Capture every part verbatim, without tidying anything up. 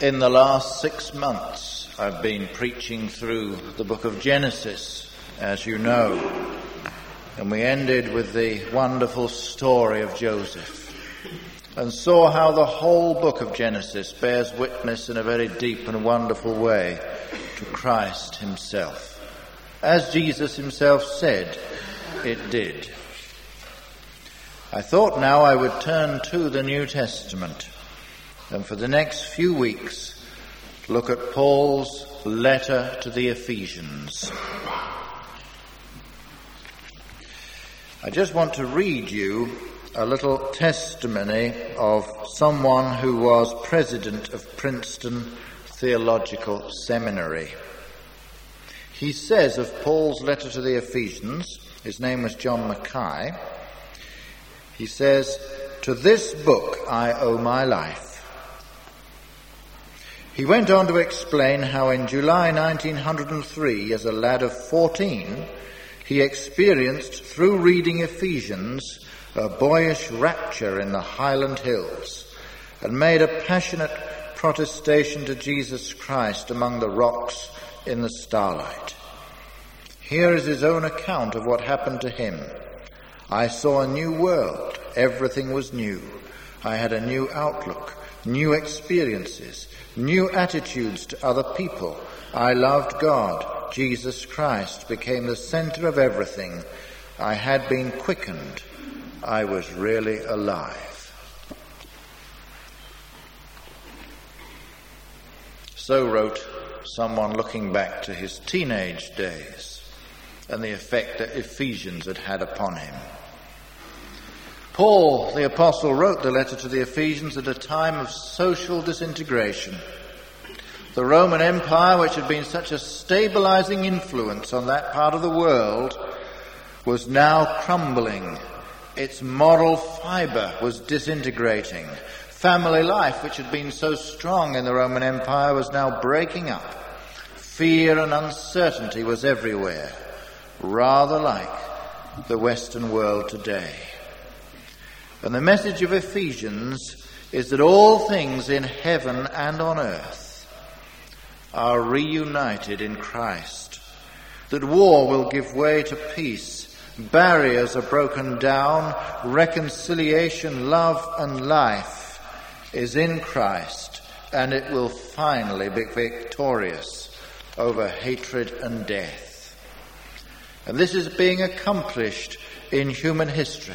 In the last six months, I've been preaching through the book of Genesis, as you know, and we ended with the wonderful story of Joseph and saw how the whole book of Genesis bears witness in a very deep and wonderful way to Christ himself, as Jesus himself said it did. I thought now I would turn to the New Testament and for the next few weeks look at Paul's letter to the Ephesians. I just want to read you a little testimony of someone who was president of Princeton Theological Seminary. He says of Paul's letter to the Ephesians, his name was John Mackay, he says, "To this book I owe my life." He went on to explain how in July nineteen oh three, as a lad of fourteen, he experienced, through reading Ephesians, a boyish rapture in the Highland Hills and made a passionate protestation to Jesus Christ among the rocks in the starlight. Here is his own account of what happened to him. "I saw a new world. Everything was new. I had a new outlook, new experiences, new attitudes to other people. I loved God. Jesus Christ became the center of everything. I had been quickened. I was really alive." So wrote someone looking back to his teenage days and the effect that Ephesians had had upon him. Paul, the apostle, wrote the letter to the Ephesians at a time of social disintegration. The Roman Empire, which had been such a stabilizing influence on that part of the world, was now crumbling. Its moral fiber was disintegrating. Family life, which had been so strong in the Roman Empire, was now breaking up. Fear and uncertainty was everywhere, rather like the Western world today. And the message of Ephesians is that all things in heaven and on earth are reunited in Christ, that war will give way to peace, barriers are broken down, reconciliation, love and life is in Christ, and it will finally be victorious over hatred and death. And this is being accomplished in human history,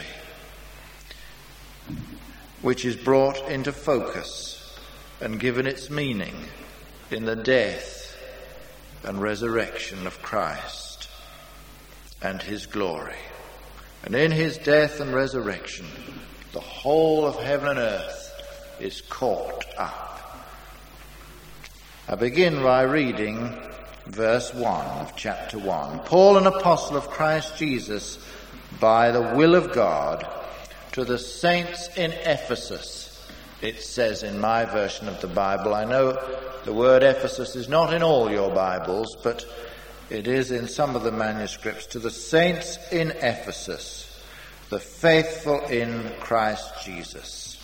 which is brought into focus and given its meaning in the death and resurrection of Christ and his glory. And in his death and resurrection, the whole of heaven and earth is caught up. I begin by reading verse one of chapter one. "Paul, an apostle of Christ Jesus, by the will of God, to the saints in Ephesus," it says in my version of the Bible. I know the word Ephesus is not in all your Bibles, but it is in some of the manuscripts. "To the saints in Ephesus, the faithful in Christ Jesus."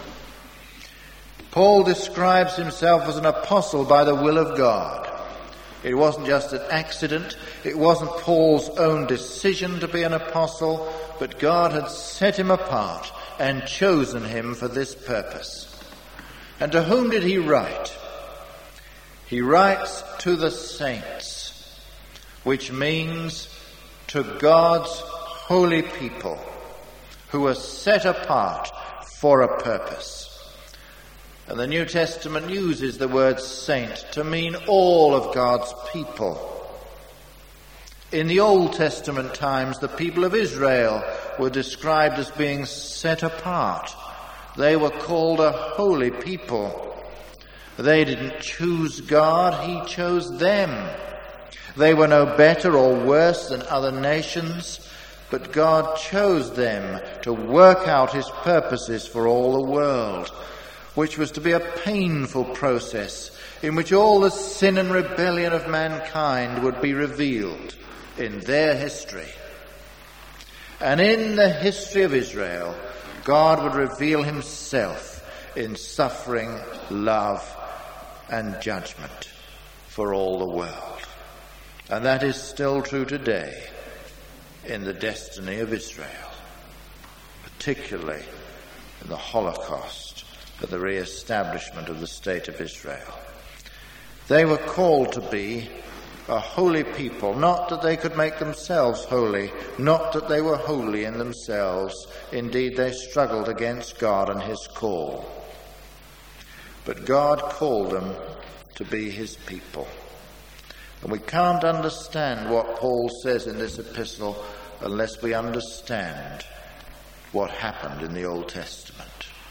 Paul describes himself as an apostle by the will of God. It wasn't just an accident. It wasn't Paul's own decision to be an apostle, but God had set him apart and chosen him for this purpose. And to whom did he write? He writes to the saints, which means to God's holy people who are set apart for a purpose. And the New Testament uses the word saint to mean all of God's people. In the Old Testament times, the people of Israel were described as being set apart. They were called a holy people. They didn't choose God, he chose them. They were no better or worse than other nations, but God chose them to work out his purposes for all the world, which was to be a painful process in which all the sin and rebellion of mankind would be revealed in their history. And in the history of Israel, God would reveal himself in suffering, love, and judgment for all the world. And that is still true today in the destiny of Israel, particularly in the Holocaust and the re-establishment of the state of Israel. They were called to be a holy people, not that they could make themselves holy, not that they were holy in themselves. Indeed, they struggled against God and his call. But God called them to be his people. And we can't understand what Paul says in this epistle unless we understand what happened in the Old Testament.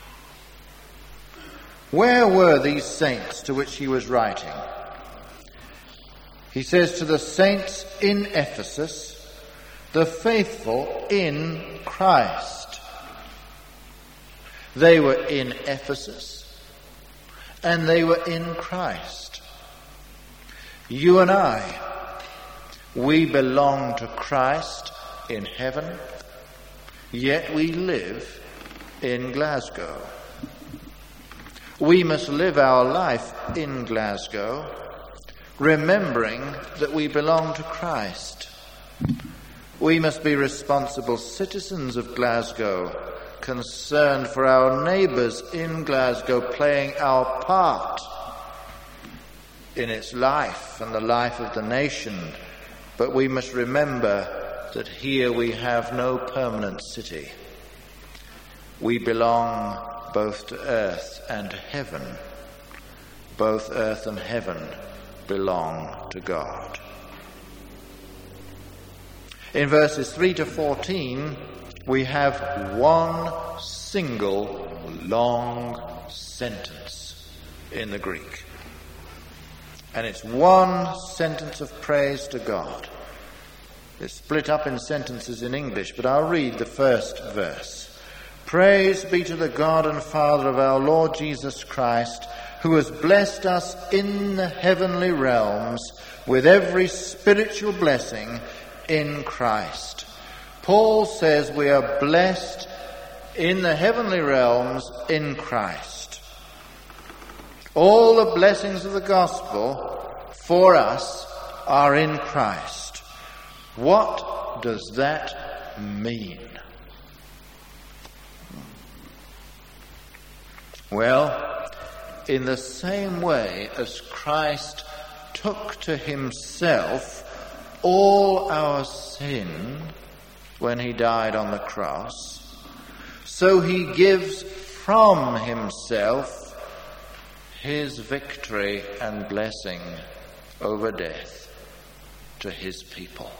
Where were these saints to which he was writing? He says, to the saints in Ephesus, the faithful in Christ. They were in Ephesus, and they were in Christ. You and I, we belong to Christ in heaven, yet we live in Glasgow. We must live our life in Glasgow, remembering that we belong to Christ. We must be responsible citizens of Glasgow, concerned for our neighbours in Glasgow, playing our part in its life and the life of the nation. But we must remember that here we have no permanent city. We belong both to earth and to heaven. Both earth and heaven belong to God. In verses three to fourteen, we have one single long sentence in the Greek. And it's one sentence of praise to God. It's split up in sentences in English, but I'll read the first verse. Praise be to the God and Father of our Lord Jesus Christ, who has blessed us in the heavenly realms with every spiritual blessing in Christ. Paul says we are blessed in the heavenly realms in Christ. All the blessings of the gospel for us are in Christ. What does that mean? Well, in the same way as Christ took to himself all our sin when he died on the cross, so he gives from himself his victory and blessing over death to his people.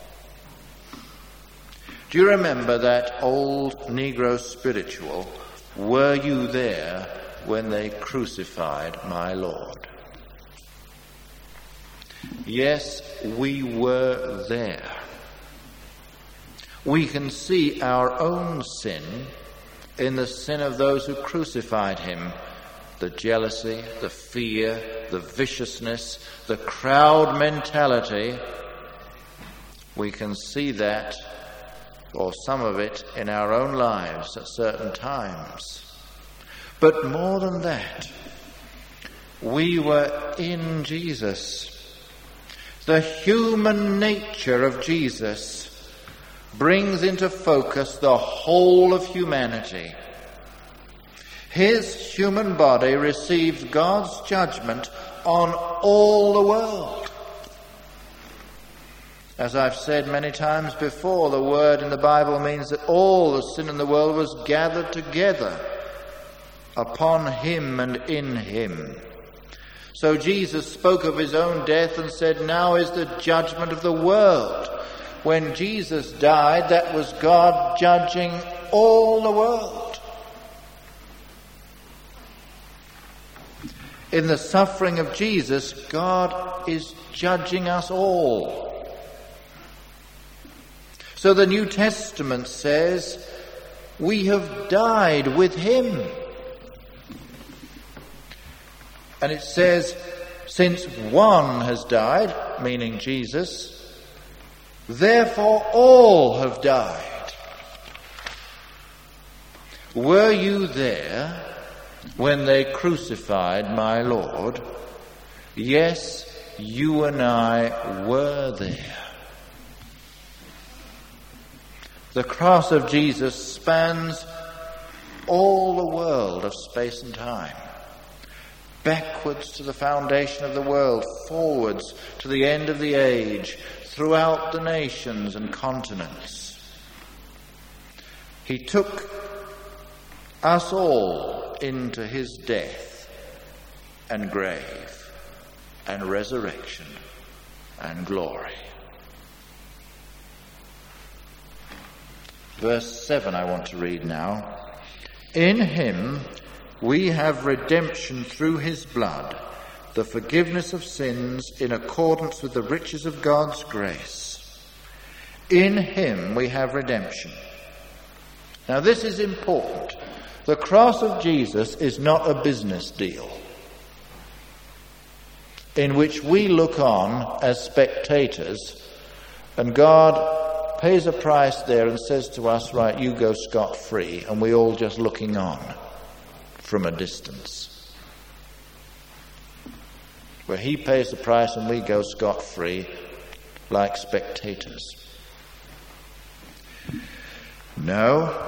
Do you remember that old Negro spiritual, "Were you there when they crucified my Lord?" Yes, we were there. We can see our own sin in the sin of those who crucified him. The jealousy, the fear, the viciousness, the crowd mentality. We can see that, or some of it, in our own lives at certain times. But more than that, we were in Jesus. The human nature of Jesus brings into focus the whole of humanity. His human body receives God's judgment on all the world. As I've said many times before, the word in the Bible means that all the sin in the world was gathered together upon him and in him. So Jesus spoke of his own death and said, "Now is the judgment of the world." When Jesus died, that was God judging all the world. In the suffering of Jesus, God is judging us all. So the New Testament says, we have died with him. And it says, since one has died, meaning Jesus, therefore all have died. Were you there when they crucified my Lord? Yes, you and I were there. The cross of Jesus spans all the world of space and time. Backwards to the foundation of the world, forwards to the end of the age, throughout the nations and continents. He took us all into his death and grave and resurrection and glory. Verse seven I want to read now. In him we have redemption through his blood, the forgiveness of sins in accordance with the riches of God's grace. In him we have redemption. Now this is important. The cross of Jesus is not a business deal in which we look on as spectators and God pays a price there and says to us, right, you go scot-free, and we're all just looking on from a distance. Where he pays the price and we go scot-free like spectators. No.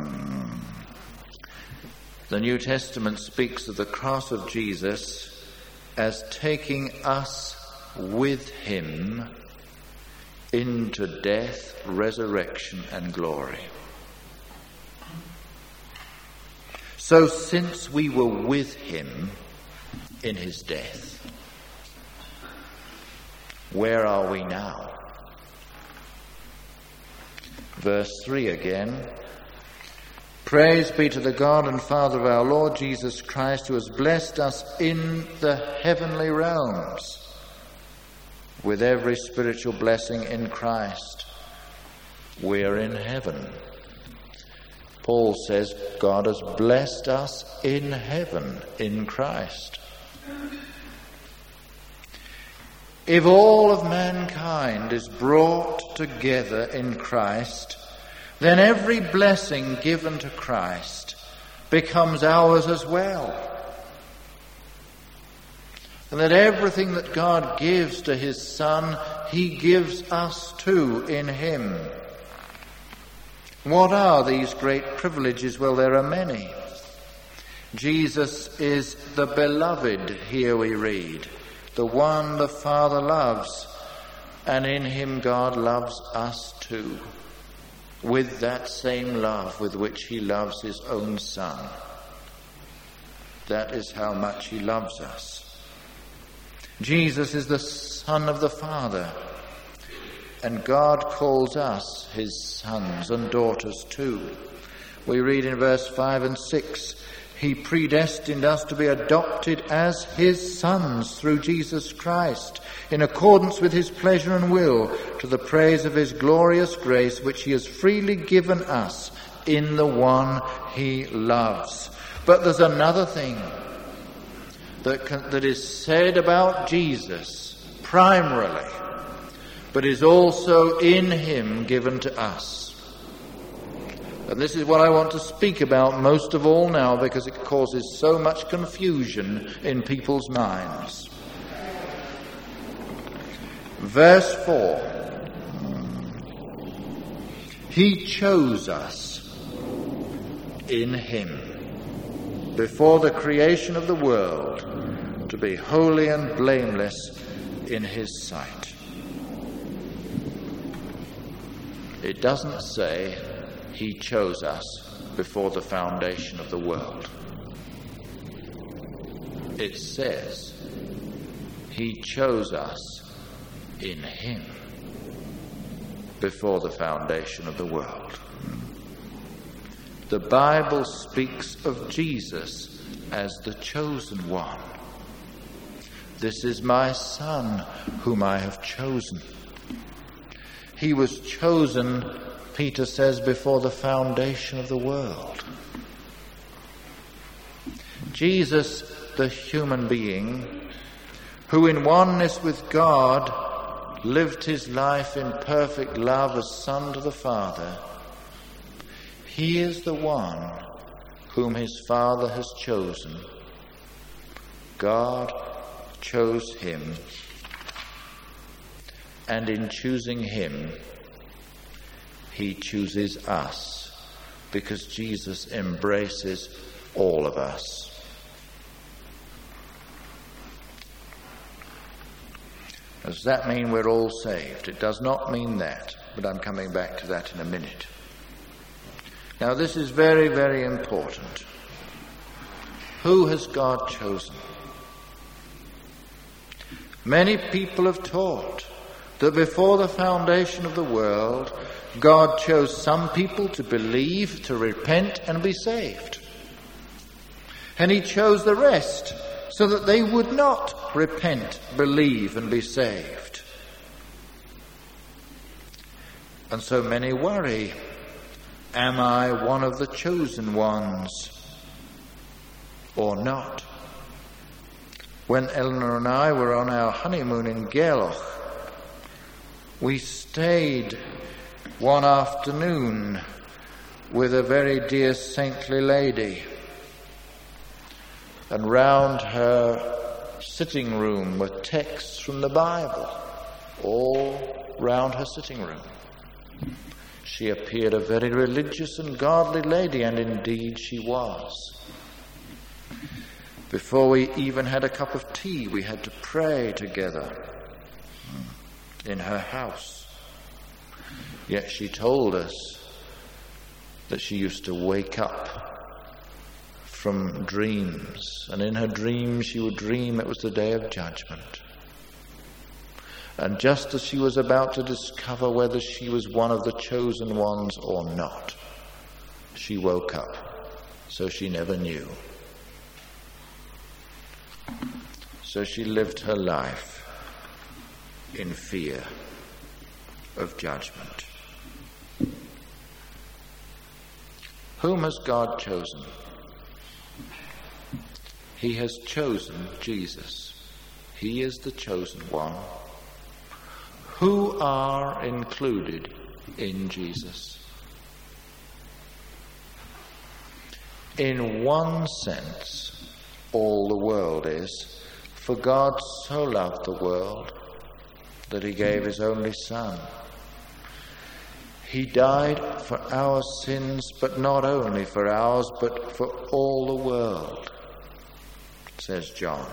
The New Testament speaks of the cross of Jesus as taking us with him into death, resurrection, and glory. So since we were with him in his death, where are we now? Verse three again. Praise be to the God and Father of our Lord Jesus Christ, who has blessed us in the heavenly realms with every spiritual blessing in Christ. We're in heaven. Paul says God has blessed us in heaven in Christ. If all of mankind is brought together in Christ, then every blessing given to Christ becomes ours as well. And that everything that God gives to his Son, he gives us too in him. What are these great privileges? Well, there are many. Jesus is the beloved, here we read, the one the Father loves, and in him God loves us too, with that same love with which he loves his own Son. That is how much he loves us. Jesus is the Son of the Father, and God calls us his sons and daughters too. We read in verse five and six, he predestined us to be adopted as his sons through Jesus Christ, in accordance with his pleasure and will, to the praise of his glorious grace, which he has freely given us in the one he loves. But there's another thing that can, that is said about Jesus primarily, but is also in him given to us. And this is what I want to speak about most of all now, because it causes so much confusion in people's minds. Verse four. He chose us in him before the creation of the world to be holy and blameless in his sight. It doesn't say he chose us before the foundation of the world. It says he chose us in him before the foundation of the world. The Bible speaks of Jesus as the chosen one. This is my Son whom I have chosen. He was chosen, Peter says, before the foundation of the world. Jesus, the human being, who in oneness with God lived his life in perfect love as Son to the Father, he is the one whom his Father has chosen. God chose him, and in choosing him, he chooses us, because Jesus embraces all of us. Does that mean we're all saved? It does not mean that, but I'm coming back to that in a minute. Now, this is very, very important. Who has God chosen? Many people have taught that before the foundation of the world, God chose some people to believe, to repent, and be saved. And he chose the rest so that they would not repent, believe, and be saved. And so many worry, am I one of the chosen ones or not? When Eleanor and I were on our honeymoon in Gairloch, we stayed one afternoon with a very dear saintly lady, and round her sitting room were texts from the Bible, all round her sitting room. She appeared a very religious and godly lady, and indeed she was. Before we even had a cup of tea, we had to pray together in her house. Yet she told us that she used to wake up from dreams, and in her dreams she would dream it was the day of judgment. And just as she was about to discover whether she was one of the chosen ones or not, she woke up, so she never knew. So she lived her life in fear of judgment. Whom has God chosen? He has chosen Jesus. He is the chosen one. Who are included in Jesus? In one sense, all the world is, for God so loved the world that he gave his only Son. He died for our sins, but not only for ours, but for all the world, says John.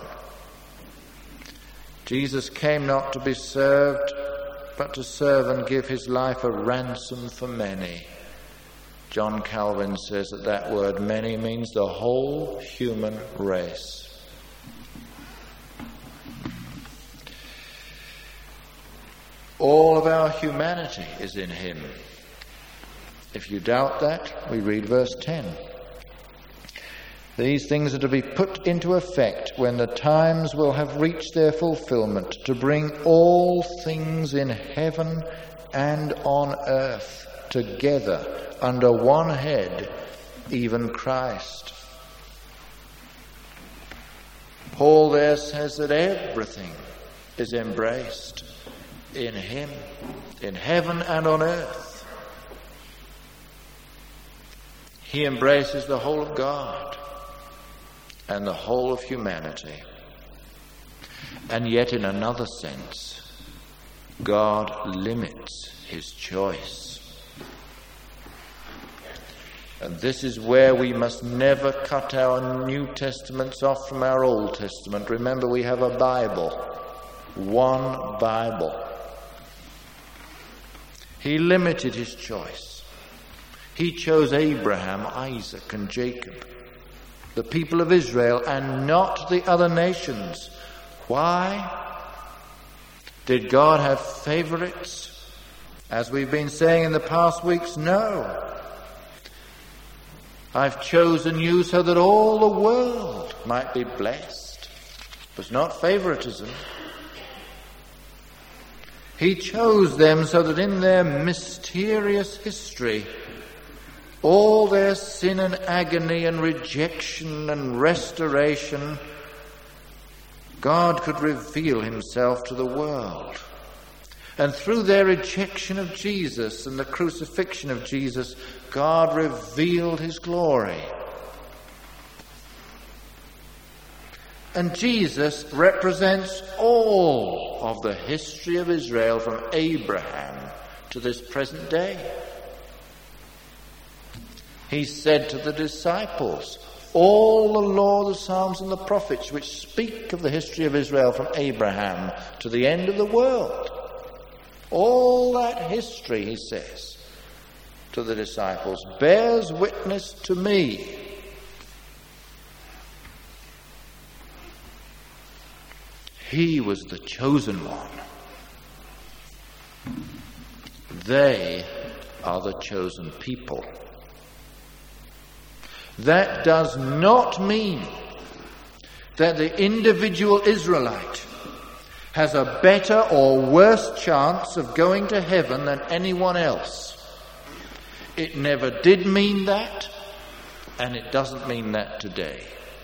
Jesus came not to be served, but to serve and give his life a ransom for many. John Calvin says that that word many means the whole human race. All of our humanity is in him. If you doubt that, we read verse ten. These things are to be put into effect when the times will have reached their fulfillment, to bring all things in heaven and on earth together under one head, even Christ. Paul there says that everything is embraced in him, in heaven and on earth. He embraces the whole of God and the whole of humanity. And yet, in another sense, God limits his choice. And this is where we must never cut our New Testaments off from our Old Testament. Remember, we have a Bible, one Bible. He limited his choice. He chose Abraham, Isaac, and Jacob, the people of Israel, and not the other nations. Why? Did God have favorites? As we've been saying in the past weeks, no. I've chosen you so that all the world might be blessed. It was not favoritism. He chose them so that in their mysterious history, all their sin and agony and rejection and restoration, God could reveal himself to the world. And through their rejection of Jesus and the crucifixion of Jesus, God revealed his glory. And Jesus represents all of the history of Israel from Abraham to this present day. He said to the disciples, all the law, the Psalms and the prophets which speak of the history of Israel from Abraham to the end of the world, all that history, he says to the disciples, bears witness to me. He was the chosen one. They are the chosen people. That does not mean that the individual Israelite has a better or worse chance of going to heaven than anyone else. It never did mean that, and it doesn't mean that today.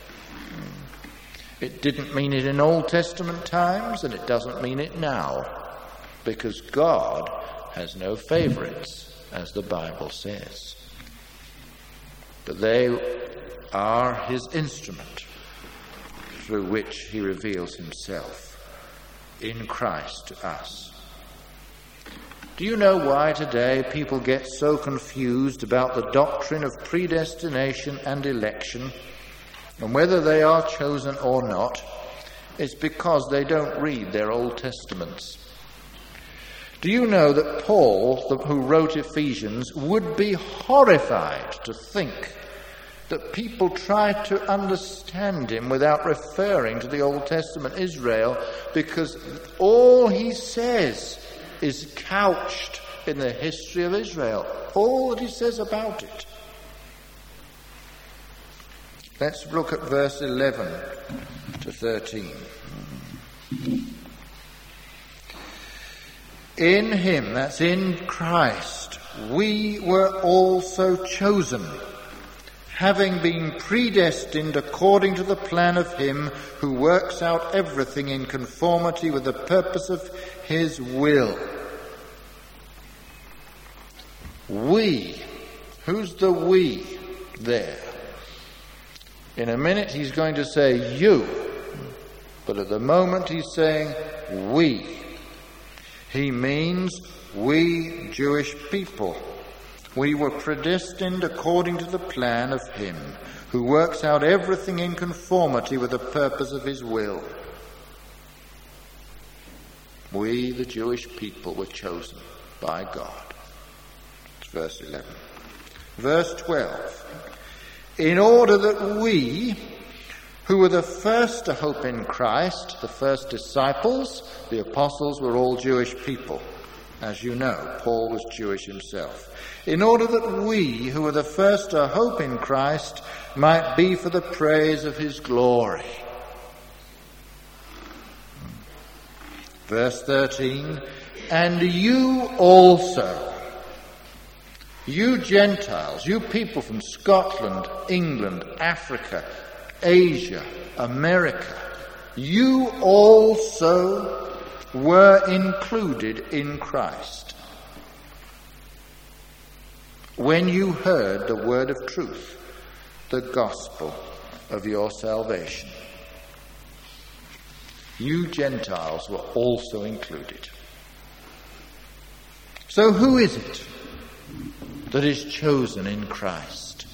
It didn't mean it in Old Testament times, and it doesn't mean it now, because God has no favorites, as the Bible says. But they are his instrument through which he reveals himself in Christ to us. Do you know why today people get so confused about the doctrine of predestination and election, and whether they are chosen or not? It's because they don't read their Old Testaments. Do you know that Paul, the, who wrote Ephesians, would be horrified to think that people try to understand him without referring to the Old Testament Israel, because all he says is couched in the history of Israel. All that he says about it. Let's look at verse eleven to thirteen. In him, that's in Christ, we were also chosen, having been predestined according to the plan of him who works out everything in conformity with the purpose of his will. We. Who's the we there? In a minute he's going to say you, but at the moment he's saying we. He means we Jewish people. We were predestined according to the plan of him who works out everything in conformity with the purpose of his will. We, the Jewish people, were chosen by God. It's verse eleven. Verse twelve. In order that we, who were the first to hope in Christ, the first disciples, the apostles were all Jewish people. As you know, Paul was Jewish himself. In order that we, who were the first to hope in Christ, might be for the praise of his glory. Verse thirteen, and you also, you Gentiles, you people from Scotland, England, Africa, Asia, America, you also were included in Christ when you heard the word of truth, the gospel of your salvation. You Gentiles were also included. So who is it that is chosen in Christ?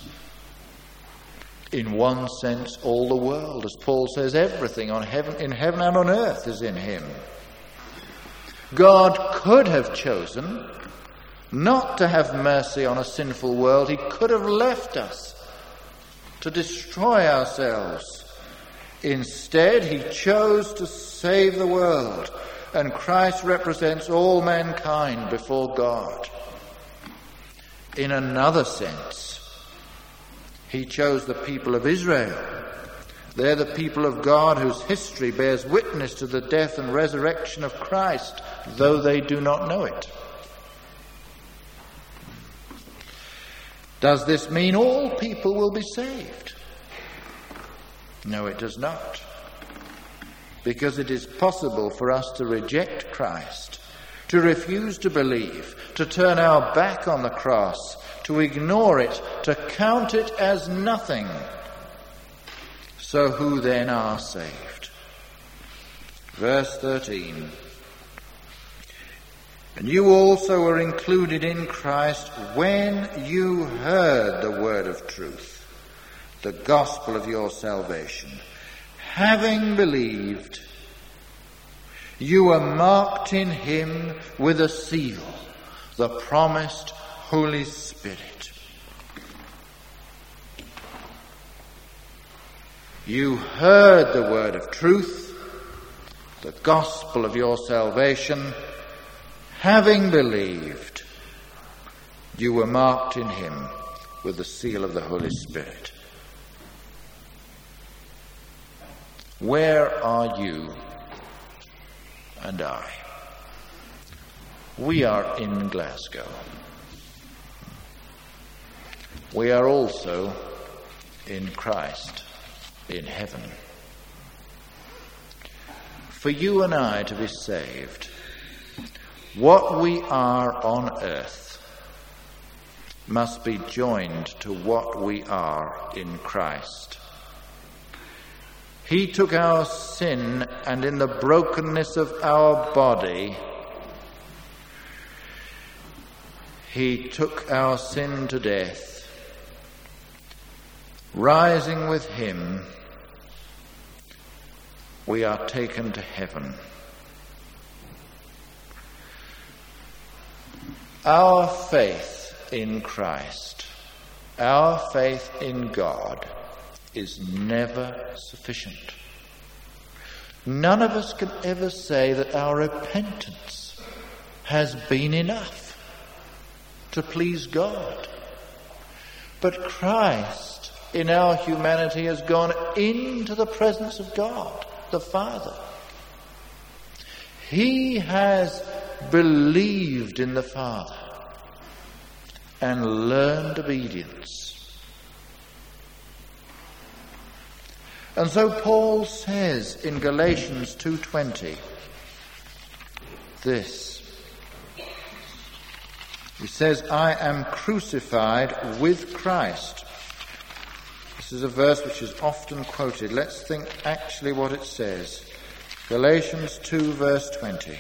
In one sense, all the world. As Paul says, everything on heaven, in heaven and on earth is in him. God could have chosen not to have mercy on a sinful world. He could have left us to destroy ourselves. Instead, he chose to save the world, and Christ represents all mankind before God. In another sense, he chose the people of Israel. They're the people of God whose history bears witness to the death and resurrection of Christ, though they do not know it. Does this mean all people will be saved? No, it does not. Because it is possible for us to reject Christ, to refuse to believe, to turn our back on the cross, to ignore it, to count it as nothing, So who then are saved? Verse thirteen. And you also were included in Christ when you heard the word of truth, the gospel of your salvation. Having believed, you were marked in him with a seal, the promised Holy Spirit. You heard the word of truth, the gospel of your salvation. Having believed, you were marked in him with the seal of the Holy Spirit. Where are you and I? We are in Glasgow. We are also in Christ, in heaven. For you and I to be saved, what we are on earth must be joined to what we are in Christ. He took our sin, and in the brokenness of our body, he took our sin to death. Rising with him, we are taken to heaven. Our faith in Christ, our faith in God, is never sufficient. None of us can ever say that our repentance has been enough to please God. But Christ, in our humanity, has gone into the presence of God, the Father. He has believed in the Father and learned obedience. And so Paul says in Galatians two twenty this. He says, I am crucified with Christ. This is a verse which is often quoted. Let's think actually what it says. Galatians two verse twenty.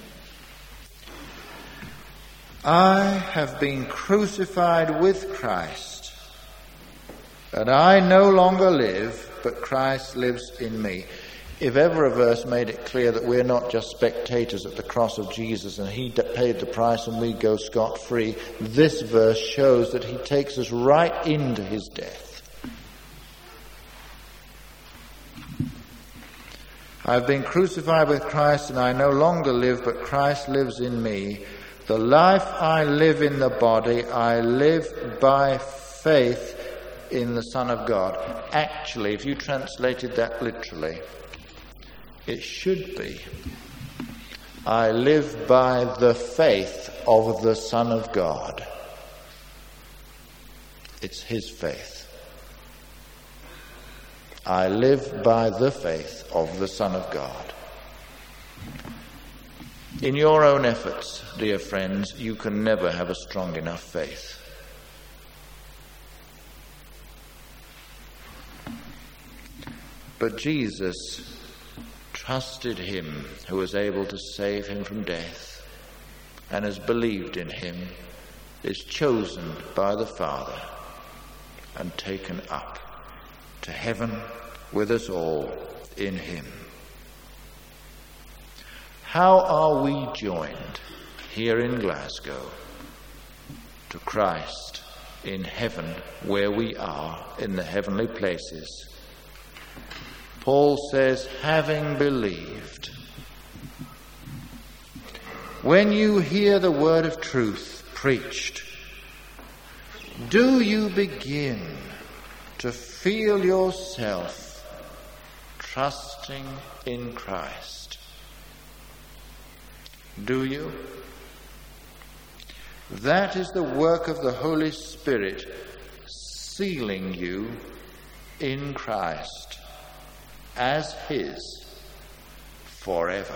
I have been crucified with Christ, and I no longer live, but Christ lives in me. If ever a verse made it clear that we're not just spectators at the cross of Jesus and he paid the price and we go scot-free, this verse shows that he takes us right into his death. I've been crucified with Christ, and I no longer live, but Christ lives in me. The life I live in the body, I live by faith in the Son of God. Actually, if you translated that literally, it should be, I live by the faith of the Son of God. It's his faith. I live by the faith of the Son of God. In your own efforts, dear friends, you can never have a strong enough faith. But Jesus trusted him who was able to save him from death, and has believed in him, is chosen by the Father and taken up to heaven with us all in him. How are we joined here in Glasgow to Christ in heaven, where we are in the heavenly places? Paul says, having believed. When you hear the word of truth preached, do you begin to feel yourself trusting in Christ? Do you? That is the work of the Holy Spirit, sealing you in Christ as his forever.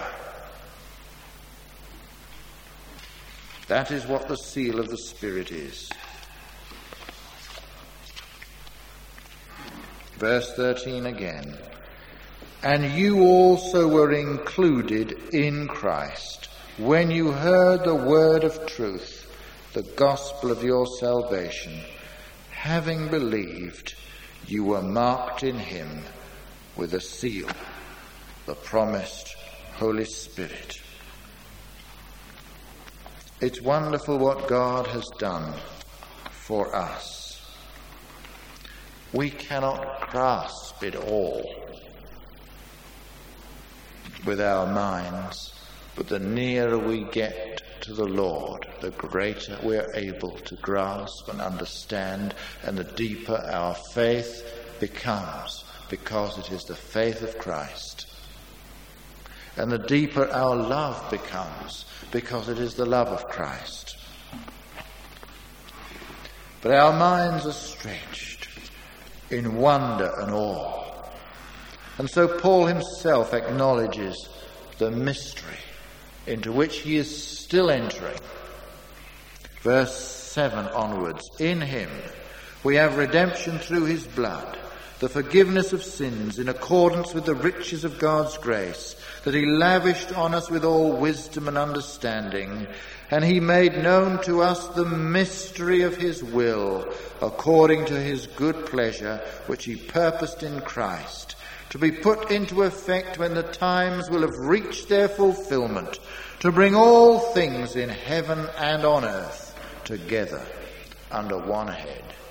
That is what the seal of the Spirit is. Verse thirteen again. And you also were included in Christ when you heard the word of truth, the gospel of your salvation. Having believed, you were marked in him with a seal, the promised Holy Spirit. It's wonderful what God has done for us. We cannot grasp it all with our minds, but the nearer we get to the Lord, the greater we're able to grasp and understand, and the deeper our faith becomes, because it is the faith of Christ. And the deeper our love becomes, because it is the love of Christ. But our minds are stretched in wonder and awe. And so Paul himself acknowledges the mystery into which he is still entering. Verse seven onwards. In him we have redemption through his blood, the forgiveness of sins in accordance with the riches of God's grace, that he lavished on us with all wisdom and understanding. And he made known to us the mystery of his will, according to his good pleasure, which he purposed in Christ, to be put into effect when the times will have reached their fulfillment, to bring all things in heaven and on earth together under one head,